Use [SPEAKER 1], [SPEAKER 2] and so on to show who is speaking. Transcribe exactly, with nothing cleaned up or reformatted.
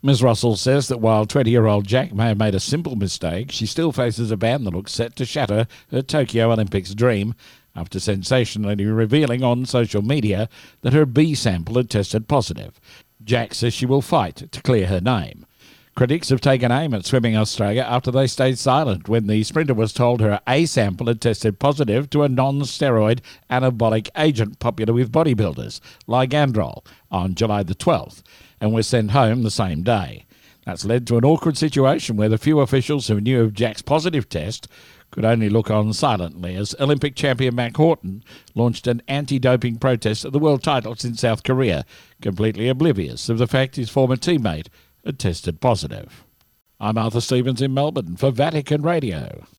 [SPEAKER 1] Miz Russell says that while twenty-year-old Jack may have made a simple mistake, she still faces a ban that looks set to shatter her Tokyo Olympics dream after sensationally revealing on social media that her B sample had tested positive. Jack says she will fight to clear her name. Critics have taken aim at Swimming Australia after they stayed silent when the sprinter was told her A sample had tested positive to a non-steroid anabolic agent popular with bodybuilders, Ligandrol, on July the twelfth, and was sent home the same day. That's led to an awkward situation where the few officials who knew of Jack's positive test could only look on silently as Olympic champion Mac Horton launched an anti-doping protest at the world titles in South Korea, completely oblivious of the fact his former teammate had tested positive. I'm Arthur Stevens in Melbourne for Vatican Radio.